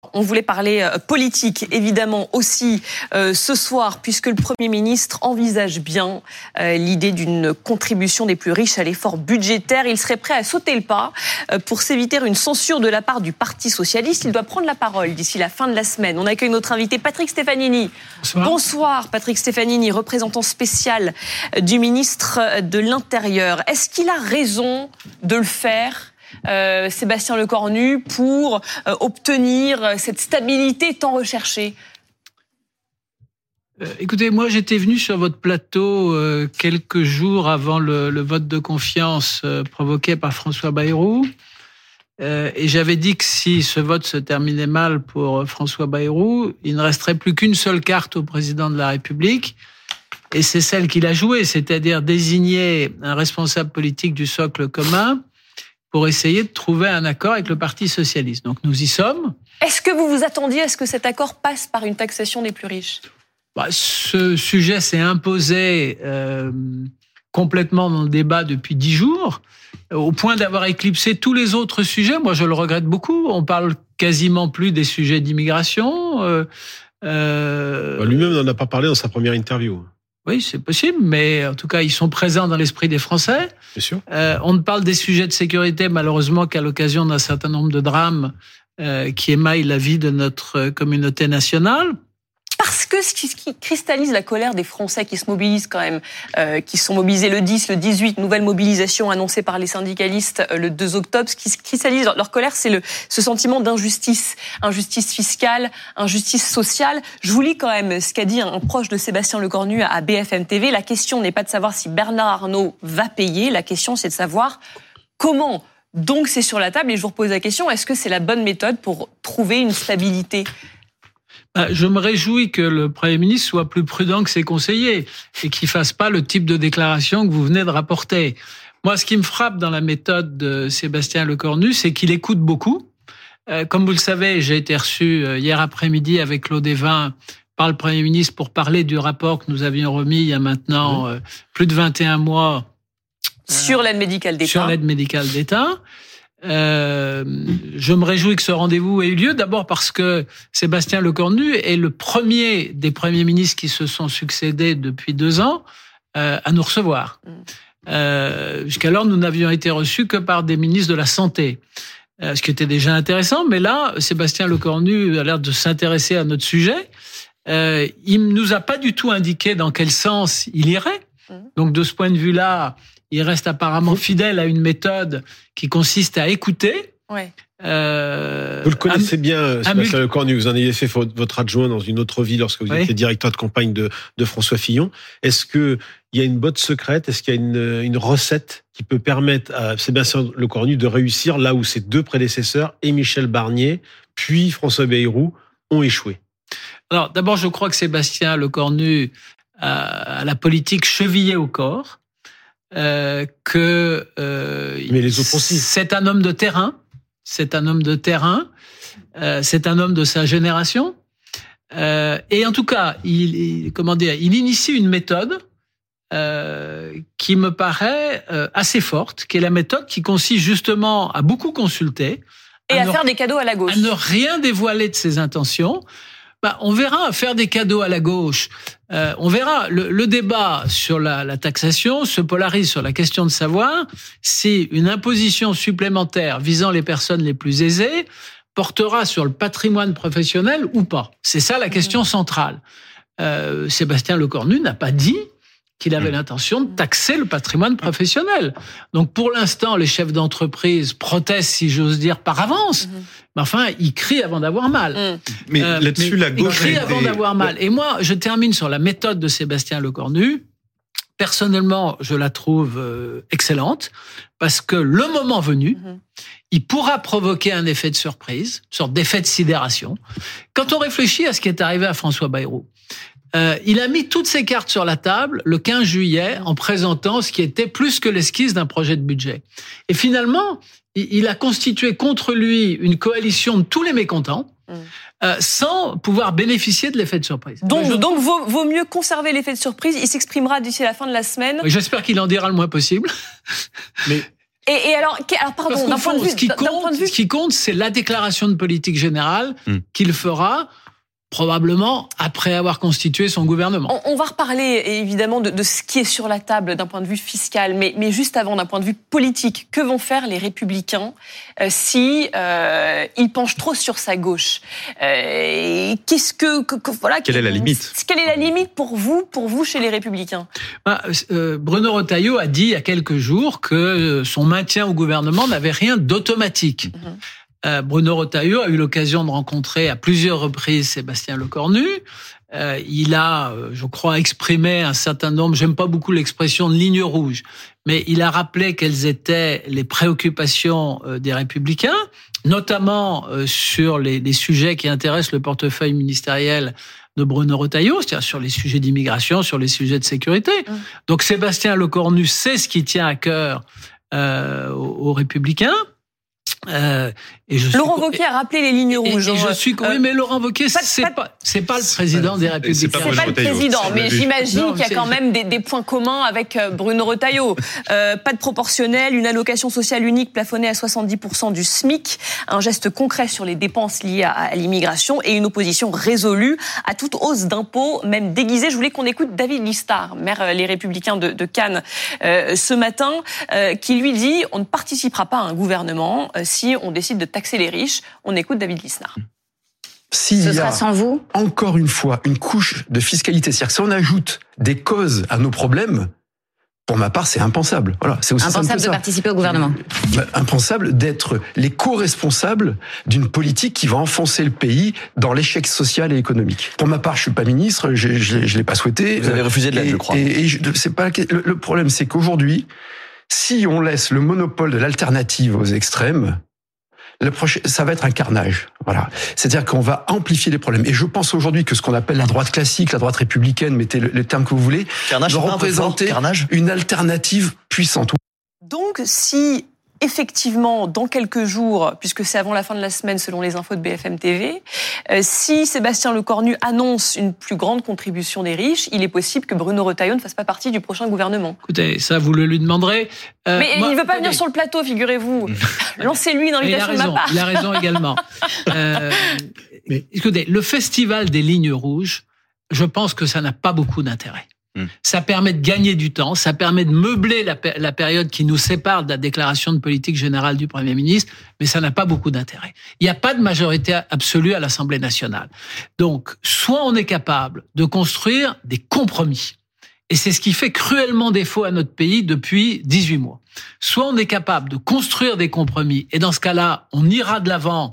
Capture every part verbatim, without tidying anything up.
On voulait parler politique, évidemment, aussi euh, ce soir, puisque le Premier ministre envisage bien euh, l'idée d'une contribution des plus riches à l'effort budgétaire. Il serait prêt à sauter le pas euh, pour s'éviter une censure de la part du Parti socialiste. Il doit prendre la parole d'ici la fin de la semaine. On accueille notre invité Patrick Stefanini. Bonsoir. Bonsoir, Patrick Stefanini, représentant spécial du ministre de l'Intérieur. Est-ce qu'il a raison de le faire ? Euh, Sébastien Lecornu, pour euh, obtenir cette stabilité tant recherchée? euh, Écoutez, moi j'étais venu sur votre plateau euh, quelques jours avant le, le vote de confiance euh, provoqué par François Bayrou, euh, et j'avais dit que si ce vote se terminait mal pour François Bayrou, il ne resterait plus qu'une seule carte au président de la République, et c'est celle qu'il a jouée, c'est-à-dire désigner un responsable politique du socle commun pour essayer de trouver un accord avec le Parti socialiste. Donc nous y sommes. Est-ce que vous vous attendiez à ce que cet accord passe par une taxation des plus riches ? Bah, ce sujet s'est imposé euh, complètement dans le débat depuis dix jours, au point d'avoir éclipsé tous les autres sujets. Moi, je le regrette beaucoup. On parle quasiment plus des sujets d'immigration. Euh, euh... Lui-même n'en a pas parlé dans sa première interview. Oui, c'est possible, mais en tout cas, ils sont présents dans l'esprit des Français. Bien sûr. Euh, on ne parle des sujets de sécurité, malheureusement, qu'à l'occasion d'un certain nombre de drames euh, qui émaillent la vie de notre communauté nationale. Parce que ce qui cristallise la colère des Français qui se mobilisent quand même, euh, qui sont mobilisés le dix, le dix-huit, nouvelle mobilisation annoncée par les syndicalistes euh, le deux octobre, ce qui cristallise leur, leur colère, c'est le, ce sentiment d'injustice, injustice fiscale, injustice sociale. Je vous lis quand même ce qu'a dit un, un proche de Sébastien Lecornu à B F M T V. La question n'est pas de savoir si Bernard Arnault va payer, la question c'est de savoir comment. Donc c'est sur la table et je vous repose la question, est-ce que c'est la bonne méthode pour trouver une stabilité ? Je me réjouis que le Premier ministre soit plus prudent que ses conseillers et qu'il ne fasse pas le type de déclaration que vous venez de rapporter. Moi, ce qui me frappe dans la méthode de Sébastien Lecornu, c'est qu'il écoute beaucoup. Comme vous le savez, j'ai été reçu hier après-midi avec Claude Évin par le Premier ministre pour parler du rapport que nous avions remis il y a maintenant mmh. plus de vingt et un mois. Sur l'aide médicale d'État. Sur l'aide médicale d'État. Euh, je me réjouis que ce rendez-vous ait eu lieu, d'abord parce que Sébastien Lecornu est le premier des premiers ministres qui se sont succédés depuis deux ans euh, à nous recevoir. Mm. Euh, jusqu'alors, nous n'avions été reçus que par des ministres de la Santé, euh, ce qui était déjà intéressant. Mais là, Sébastien Lecornu a l'air de s'intéresser à notre sujet. Euh, il ne nous a pas du tout indiqué dans quel sens il irait. Mm. Donc, de ce point de vue-là, il reste apparemment fidèle à une méthode qui consiste à écouter. Ouais. Euh, vous le connaissez am- bien, Sébastien Lecornu. Vous en avez fait votre adjoint dans une autre vie lorsque vous oui. étiez directeur de campagne de, de François Fillon. Est-ce qu'il y a une botte secrète? Est-ce qu'il y a une, une recette qui peut permettre à Sébastien Lecornu de réussir là où ses deux prédécesseurs, et Michel Barnier, puis François Bayrou, ont échoué? Alors, d'abord, je crois que Sébastien Lecornu a la politique chevillée au corps. Euh, que euh, mais les autres aussi. C'est un homme de terrain, c'est un homme de terrain, euh, c'est un homme de sa génération, euh, et en tout cas, il, il comment dire, il initie une méthode euh, qui me paraît euh, assez forte, qui est la méthode qui consiste justement à beaucoup consulter et à, à faire ne, des cadeaux à la gauche, à ne rien dévoiler de ses intentions. Bah, on verra, faire des cadeaux à la gauche. Euh, on verra. Le, le débat sur la, la taxation se polarise sur la question de savoir si une imposition supplémentaire visant les personnes les plus aisées portera sur le patrimoine professionnel ou pas. C'est ça la question centrale. Euh, Sébastien Lecornu n'a pas dit qu'il avait l'intention de taxer le patrimoine professionnel. Donc, pour l'instant, les chefs d'entreprise protestent, si j'ose dire, par avance. Mmh. Mais enfin, ils crient avant d'avoir mal. Mmh. Mais euh, là-dessus, mais la gauche... Ils crient avant des... d'avoir mal. Et moi, je termine sur la méthode de Sébastien Lecornu. Personnellement, je la trouve euh, excellente, parce que le moment venu, mmh. il pourra provoquer un effet de surprise, une sorte d'effet de sidération. Quand on réfléchit à ce qui est arrivé à François Bayrou, Euh, il a mis toutes ses cartes sur la table le quinze juillet en présentant ce qui était plus que l'esquisse d'un projet de budget. Et finalement, il a constitué contre lui une coalition de tous les mécontents mmh. euh, sans pouvoir bénéficier de l'effet de surprise. Donc, je... donc vaut, vaut mieux conserver l'effet de surprise. Il s'exprimera d'ici la fin de la semaine. J'espère qu'il en dira le moins possible. Mais Et, et alors, alors, pardon, d'un point de vue, ce qui compte, d'un point de vue... ce qui compte, c'est la déclaration de politique générale mmh. qu'il fera. Probablement après avoir constitué son gouvernement. On, on va reparler évidemment de, de ce qui est sur la table d'un point de vue fiscal, mais, mais juste avant, d'un point de vue politique, que vont faire les Républicains euh, si euh, ils penchent trop sur sa gauche euh, Qu'est-ce que, que, que voilà Quelle est la limite Quelle est la limite pour vous, pour vous chez les Républicains? bah, euh, Bruno Retailleau a dit il y a quelques jours que son maintien au gouvernement n'avait rien d'automatique. Mmh. Euh, Bruno Retailleau a eu l'occasion de rencontrer à plusieurs reprises Sébastien Lecornu. Euh, il a, je crois, exprimé un certain nombre, j'aime pas beaucoup l'expression de ligne rouge, mais il a rappelé quelles étaient les préoccupations des Républicains, notamment sur les, les sujets qui intéressent le portefeuille ministériel de Bruno Retailleau, c'est-à-dire sur les sujets d'immigration, sur les sujets de sécurité. Mmh. Donc Sébastien Lecornu sait ce qui tient à cœur euh, aux, aux Républicains. Euh, et je Laurent suis... Wauquiez a rappelé les lignes rouges. Et, et je suis euh, oui, mais Laurent Wauquiez, c'est pas, pas, c'est pas le président des Républicains. C'est pas, c'est pas le président, mais j'imagine non, qu'il y a quand même des, des points communs avec Bruno Retailleau. Euh, pas de proportionnel, une allocation sociale unique plafonnée à soixante-dix pour cent du SMIC, un geste concret sur les dépenses liées à, à l'immigration et une opposition résolue à toute hausse d'impôts, même déguisée. Je voulais qu'on écoute David Listard, maire Les Républicains de, de Cannes, euh, ce matin, euh, qui lui dit on ne participera pas à un gouvernement euh, si on décide de taxer les riches. On écoute David Lisnard. S'il Ce sera sans vous. Encore une fois, une couche de fiscalité, c'est-à-dire que si on ajoute des causes à nos problèmes, pour ma part, c'est impensable. Voilà, c'est aussi impensable simple que de ça. participer au gouvernement. Impensable d'être les co-responsables d'une politique qui va enfoncer le pays dans l'échec social et économique. Pour ma part, je suis pas ministre, je, je, je l'ai pas souhaité. Vous avez refusé de l'être, je crois. Et, et je, c'est pas le, le problème, c'est qu'aujourd'hui, si on laisse le monopole de l'alternative aux extrêmes, le prochain, ça va être un carnage. Voilà. C'est-à-dire qu'on va amplifier les problèmes. Et je pense aujourd'hui que ce qu'on appelle la droite classique, la droite républicaine, mettez le, le terme que vous voulez, carnage, doit représenter une alternative puissante. Donc, si effectivement, dans quelques jours, puisque c'est avant la fin de la semaine selon les infos de B F M T V, euh, si Sébastien Lecornu annonce une plus grande contribution des riches, il est possible que Bruno Retailleau ne fasse pas partie du prochain gouvernement. Écoutez, ça vous le lui demanderez. Euh, Mais moi, il ne veut pas venir mais... sur le plateau, figurez-vous. Lancez-lui une invitation de ma part. Il a raison également. euh, mais... Écoutez, le festival des lignes rouges, je pense que ça n'a pas beaucoup d'intérêt. Ça permet de gagner du temps, ça permet de meubler la, la période qui nous sépare de la déclaration de politique générale du Premier ministre, mais ça n'a pas beaucoup d'intérêt. Il n'y a pas de majorité absolue à l'Assemblée nationale. Donc, soit on est capable de construire des compromis, et c'est ce qui fait cruellement défaut à notre pays depuis dix-huit mois. Soit on est capable de construire des compromis, et dans ce cas-là, on ira de l'avant,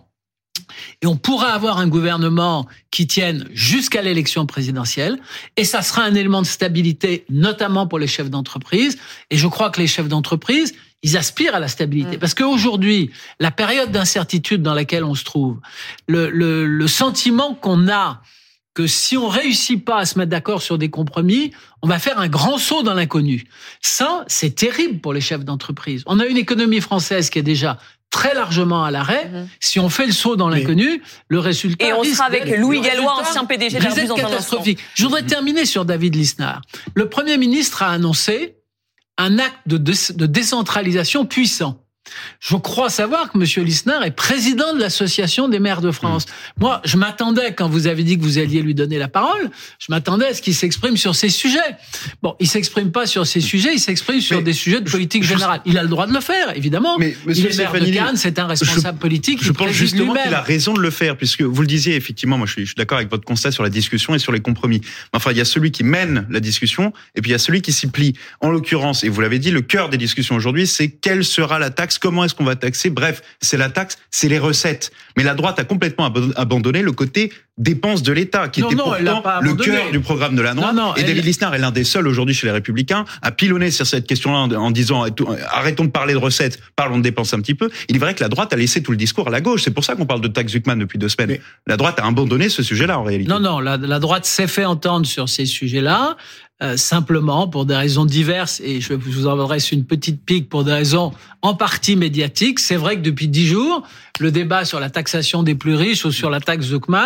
et on pourra avoir un gouvernement qui tienne jusqu'à l'élection présidentielle, et ça sera un élément de stabilité, notamment pour les chefs d'entreprise. Et je crois que les chefs d'entreprise, ils aspirent à la stabilité. Mmh. Parce qu'aujourd'hui, la période d'incertitude dans laquelle on se trouve, le, le, le sentiment qu'on a que si on réussit pas à se mettre d'accord sur des compromis, on va faire un grand saut dans l'inconnu. Ça, c'est terrible pour les chefs d'entreprise. On a une économie française qui est déjà très largement à l'arrêt. Mmh. Si on fait le saut dans l'inconnu, mais... le résultat... Et on sera avec Louis Gallois, ancien P D G d'Airbus dans un instant. Je voudrais terminer sur David Lisnard. Le Premier ministre a annoncé un acte de, dé- de décentralisation puissant. Je crois savoir que M. Lisnard est président de l'Association des maires de France. Mmh. Moi, je m'attendais, quand vous avez dit que vous alliez lui donner la parole, je m'attendais à ce qu'il s'exprime sur ces sujets. Bon, il s'exprime pas sur ces sujets, il s'exprime sur mais des sujets de politique je, générale. Il a le droit de le faire, évidemment. Mais, il est maire de Cannes, c'est un responsable je, politique. Je pense justement lui-même. qu'il a raison de le faire, puisque vous le disiez, effectivement, moi je suis, je suis d'accord avec votre constat sur la discussion et sur les compromis. Mais enfin, il y a celui qui mène la discussion, et puis il y a celui qui s'y plie. En l'occurrence, et vous l'avez dit, le cœur des discussions aujourd'hui, c'est quelle sera la taxe, comment est-ce qu'on va taxer. Bref, c'est la taxe, c'est les recettes. Mais la droite a complètement abandonné le côté dépenses de l'État, qui non, était non, pourtant le cœur du programme de la droite. Non, non, et David elle... Lisnard est l'un des seuls aujourd'hui chez les Républicains à pilonner sur cette question-là en disant arrêtons de parler de recettes, parlons de dépenses un petit peu. Il est vrai que la droite a laissé tout le discours à la gauche. C'est pour ça qu'on parle de taxe Zuckman depuis deux semaines. Mais... La droite a abandonné ce sujet-là en réalité. Non, non, la, la droite s'est fait entendre sur ces sujets-là. Euh, simplement pour des raisons diverses, et je vous en adresse une petite pique pour des raisons en partie médiatiques. C'est vrai que depuis dix jours, le débat sur la taxation des plus riches ou sur la taxe Zuckman,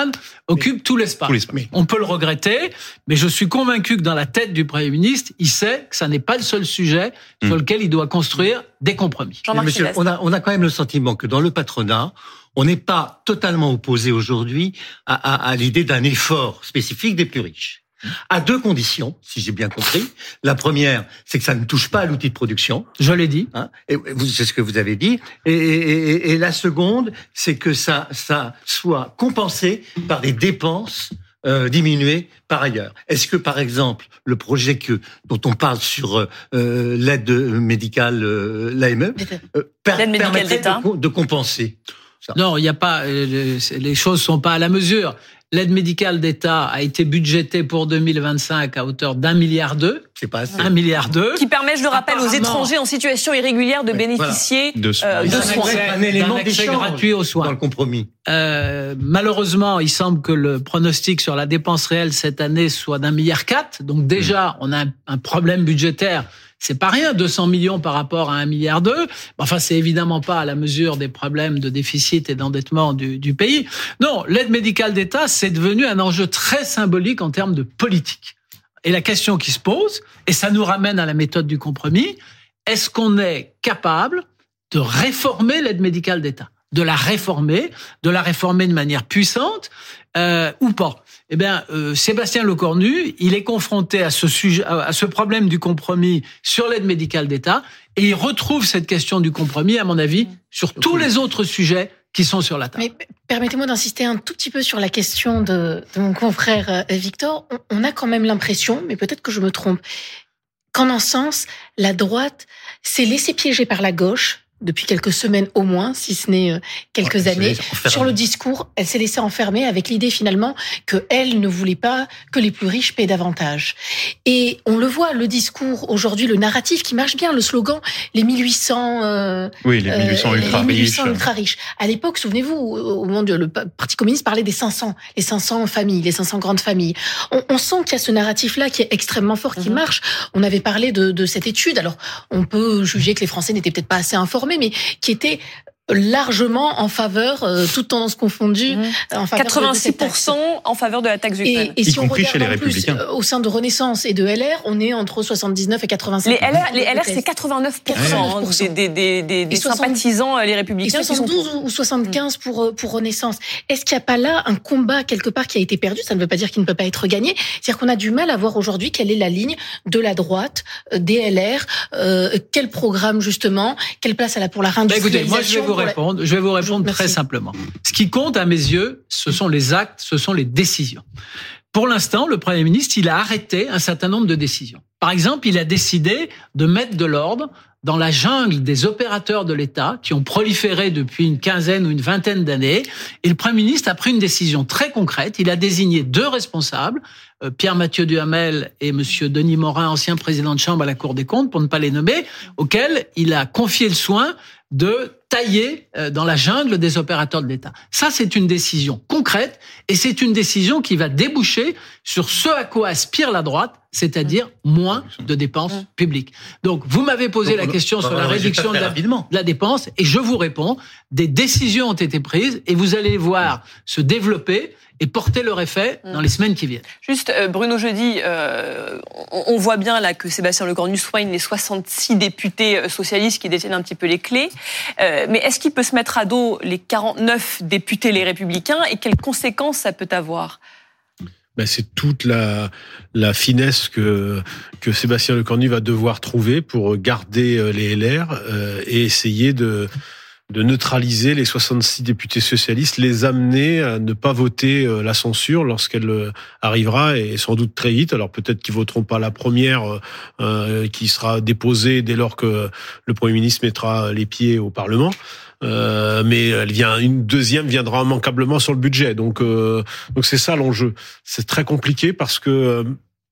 occupe mais, tout l'espace. tout l'espace. On peut le regretter, mais je suis convaincu que dans la tête du Premier ministre, il sait que ça n'est pas le seul sujet mmh. sur lequel il doit construire des compromis. Monsieur, on a, on a quand même le sentiment que dans le patronat, on n'est pas totalement opposé aujourd'hui à, à, à l'idée d'un effort spécifique des plus riches. À deux conditions, si j'ai bien compris. La première, c'est que ça ne touche pas à l'outil de production. Je l'ai dit. Hein, et vous, c'est ce que vous avez dit. Et, et, et, et la seconde, c'est que ça, ça soit compensé par des dépenses euh, diminuées par ailleurs. Est-ce que, par exemple, le projet que dont on parle sur euh, l'aide médicale, euh, l'A M E, euh, per, permettrait de, de compenser ça? Non, il n'y a pas. Euh, les choses sont pas à la mesure. L'aide médicale d'État a été budgétée pour deux mille vingt-cinq à hauteur d'un milliard deux. C'est pas assez. Un milliard deux. Qui permet, je le rappelle, aux étrangers en situation irrégulière de oui, bénéficier voilà. de, euh, de soins. Un élément d'échange gratuit aux soins. Dans le compromis. Euh, malheureusement, il semble que le pronostic sur la dépense réelle cette année soit d'un milliard quatre. Donc déjà, on a un, un problème budgétaire. C'est pas rien, deux cents millions par rapport à un milliard deux. Enfin, c'est évidemment pas à la mesure des problèmes de déficit et d'endettement du, du pays. Non, l'aide médicale d'État, c'est devenu un enjeu très symbolique en termes de politique. Et la question qui se pose, et ça nous ramène à la méthode du compromis, est-ce qu'on est capable de réformer l'aide médicale d'État? De la réformer, de la réformer de manière puissante, euh, ou pas? Eh bien, euh, Sébastien Lecornu, il est confronté à ce sujet, à ce problème du compromis sur l'aide médicale d'État, et il retrouve cette question du compromis, à mon avis, sur tous les autres sujets qui sont sur la table. Mais permettez-moi d'insister un tout petit peu sur la question de, de mon confrère Victor. On, on a quand même l'impression, mais peut-être que je me trompe, qu'en un sens, la droite s'est laissée piéger par la gauche depuis quelques semaines au moins, si ce n'est euh, quelques ouais, années, sur le discours. Elle s'est laissée enfermer avec l'idée finalement qu'elle ne voulait pas que les plus riches paient davantage. Et on le voit, le discours aujourd'hui, le narratif qui marche bien, le slogan « les mille huit cents euh, oui, les mille huit cents ultra, les ultra, ultra riches ». À l'époque, souvenez-vous, au moment de le Parti communiste parlait des cinq cents, les cinq cents familles, les cinq cents grandes familles. On, on sent qu'il y a ce narratif-là qui est extrêmement fort, qui mmh. marche. On avait parlé de, de cette étude. Alors, on peut juger que les Français n'étaient peut-être pas assez informés, mais qui était largement en faveur, euh, toutes tendances confondues, mmh. en faveur quatre-vingt-six pour cent de, de en faveur de la taxe Ukraine. Et, et y si on regarde chez les en plus, euh, au sein de Renaissance et de L R, on est entre soixante-dix-neuf et quatre-vingt-cinq pour cent. Les L R, les L R c'est quatre-vingt-neuf pour cent hein, des, des, des, des sympathisants, les républicains. Et soixante-douze ou soixante-quinze pour, pour Renaissance. Est-ce qu'il n'y a pas là un combat quelque part qui a été perdu? Ça ne veut pas dire qu'il ne peut pas être gagné. C'est-à-dire qu'on a du mal à voir aujourd'hui quelle est la ligne de la droite, des L R, euh, quel programme justement, quelle place elle a pour la réindustrialisation. Bah écoutez, moi je vais vous répondre. Je vais vous répondre Merci. très simplement. Ce qui compte à mes yeux, ce sont les actes, ce sont les décisions. Pour l'instant, le Premier ministre, il a arrêté un certain nombre de décisions. Par exemple, il a décidé de mettre de l'ordre dans la jungle des opérateurs de l'État qui ont proliféré depuis une quinzaine ou une vingtaine d'années. Et le Premier ministre a pris une décision très concrète. Il a désigné deux responsables, Pierre-Mathieu Duhamel et Monsieur Denis Morin, ancien président de chambre à la Cour des comptes, pour ne pas les nommer, auxquels il a confié le soin de tailler dans la jungle des opérateurs de l'État. Ça, c'est une décision concrète et c'est une décision qui va déboucher sur ce à quoi aspire la droite, c'est-à-dire moins de dépenses publiques. Donc, vous m'avez posé Donc, la question sur la réduction de la, de la dépense et je vous réponds, des décisions ont été prises et vous allez voir se développer et porter leur effet dans les semaines qui viennent. Juste, euh, Bruno Jeudi, euh, on, on voit bien là que Sébastien Lecornu soigne les soixante-six députés socialistes qui détiennent un petit peu les clés. Euh, mais est-ce qu'il peut se mettre à dos les quarante-neuf députés les Républicains et quelles conséquences ça peut avoir ? Ben c'est toute la, la finesse que, que Sébastien Lecornu va devoir trouver pour garder les L R euh, et essayer de... de neutraliser les soixante-six députés socialistes, les amener à ne pas voter la censure lorsqu'elle arrivera, et sans doute très vite. Alors peut-être qu'ils voteront pas la première euh, qui sera déposée dès lors que le Premier ministre mettra les pieds au Parlement. Euh, mais elle vient, une deuxième viendra immanquablement sur le budget. Donc, euh, donc c'est ça l'enjeu. C'est très compliqué parce que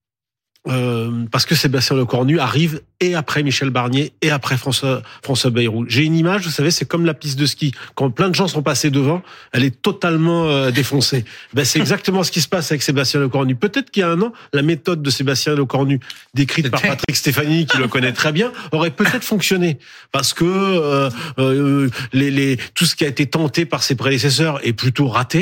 Euh, parce que Sébastien Lecornu arrive et après Michel Barnier et après François, François Bayrou. J'ai une image, vous savez, c'est comme la piste de ski. Quand plein de gens sont passés devant, elle est totalement euh, défoncée. Ben, c'est exactement ce qui se passe avec Sébastien Lecornu. Peut-être qu'il y a un an, la méthode de Sébastien Lecornu, décrite par Patrick Stéphanie, qui le connaît très bien, aurait peut-être fonctionné. Parce que euh, euh, les, les, tout ce qui a été tenté par ses prédécesseurs est plutôt raté.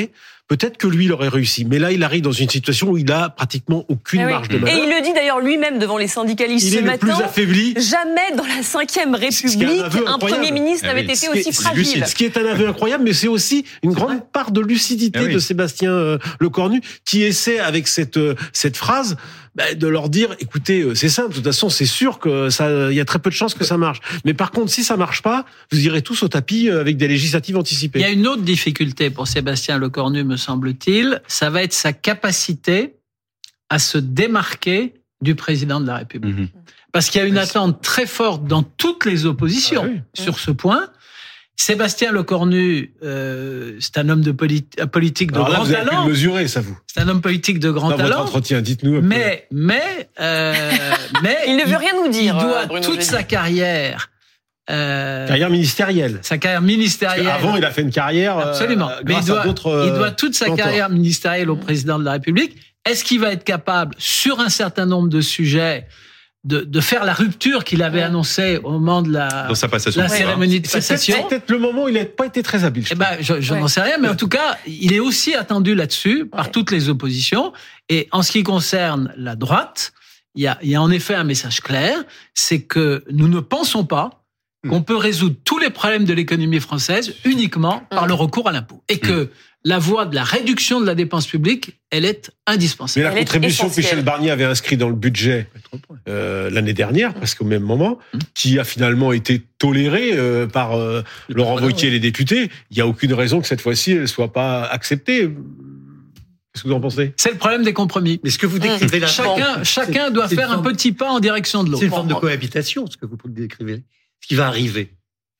peut-être que lui, il aurait réussi. Mais là, il arrive dans une situation où il a pratiquement aucune ah oui. marge de manœuvre. Et il le dit d'ailleurs lui-même devant les syndicalistes il ce est le matin. plus affaibli. Jamais dans la cinquième République, un, un Premier ministre ah oui. n'avait été aussi fragile. Lucide. Ce qui est un aveu incroyable, mais c'est aussi une grande vrai. part de lucidité ah oui. de Sébastien euh, Lecornu, qui essaie avec cette euh, cette phrase bah, de leur dire, écoutez, euh, c'est simple, de toute façon, c'est sûr que ça, il y a très peu de chances que ça marche. Mais par contre, si ça marche pas, vous irez tous au tapis euh, avec des législatives anticipées. Il y a une autre difficulté pour Sébastien Lecornu, me semble-t-il, ça va être sa capacité à se démarquer du président de la République. Mmh. Parce qu'il y a une attente très forte dans toutes les oppositions ah oui. sur ce point. Sébastien Lecornu, euh, c'est un homme de politi- politique de Alors là, grand vous avez talent. Pu le mesurer, ça vous. C'est un homme politique de grand Dans talent. Votre entretien, dites-nous. Mais, mais, euh, mais. il ne veut rien nous dire. Il doit Bruno toute Jeudi. sa carrière. Euh, carrière ministérielle. Sa carrière ministérielle. Avant, il a fait une carrière. Absolument. Euh, mais il doit, euh, il doit toute sa mentors. carrière ministérielle au président de la République. Est-ce qu'il va être capable, sur un certain nombre de sujets, de, de faire la rupture qu'il avait annoncée au moment de la, sa passation, la cérémonie de c'est passation. C'est peut-être le moment où il n'a pas été très habile. Je, eh ben, je, je ouais. n'en sais rien, mais en tout cas, il est aussi attendu là-dessus par ouais. toutes les oppositions. Et en ce qui concerne la droite, il y a, il y a en effet un message clair, c'est que nous ne pensons pas qu'on peut résoudre tous les problèmes de l'économie française uniquement par le recours à l'impôt. Et que la voie de la réduction de la dépense publique, elle est indispensable. Mais la elle contribution que Michel Barnier avait inscrite dans le budget euh, l'année dernière, presque au même moment, mmh. qui a finalement été tolérée euh, par euh, Laurent Wauquiez et les députés, il n'y a aucune raison que cette fois-ci, elle ne soit pas acceptée. Qu'est-ce que vous en pensez ? C'est le problème des compromis. Mais ce que vous décrivez là, chacun, chacun doit faire un petit pas en direction de l'autre. C'est une forme de cohabitation, ce que vous décrivez. Ce qui va arriver.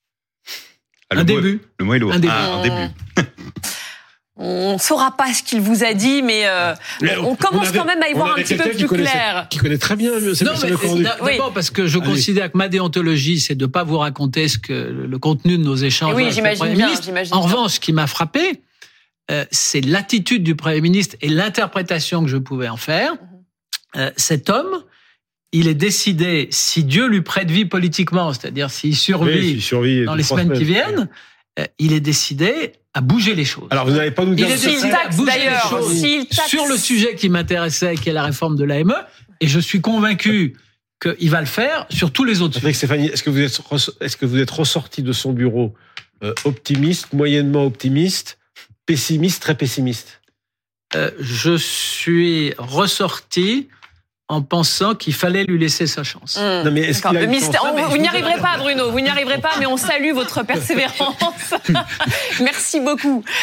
Ah, un mot, début. Le mot est lourd. Un début. Ah, un début. On ne saura pas ce qu'il vous a dit, mais, euh, mais on, on commence on avait, quand même à y voir un petit peu plus clair. Qui connaît très bien Sébastien Lecornu. D'abord oui. parce que je Allez. considère que ma déontologie, c'est de ne pas vous raconter ce que le contenu de nos échanges oui, avec le Premier bien, ministre. En revanche, ce qui m'a frappé, euh, c'est l'attitude du Premier ministre et l'interprétation que je pouvais en faire. Euh, cet homme, il est décidé, si Dieu lui prête vie politiquement, c'est-à-dire s'il survit, oui, s'il survit dans les semaines qui viennent, euh, il est décidé à bouger les choses. Alors vous n'allez pas nous dire... Il est décidé à bouger les choses sur le sujet qui m'intéressait, qui est la réforme de l'A M E, et je suis convaincu qu'il va le faire sur tous les autres sujets. Stéphanie, est-ce que vous êtes, est-ce que vous êtes ressorti de son bureau euh, optimiste, moyennement optimiste, pessimiste, très pessimiste ? euh, Je suis ressorti en pensant qu'il fallait lui laisser sa chance. Mmh. Non, mais est-ce qu'il a une chance ? On, vous n'y arriverez pas, Bruno, vous n'y arriverez pas, mais on salue votre persévérance. Merci beaucoup.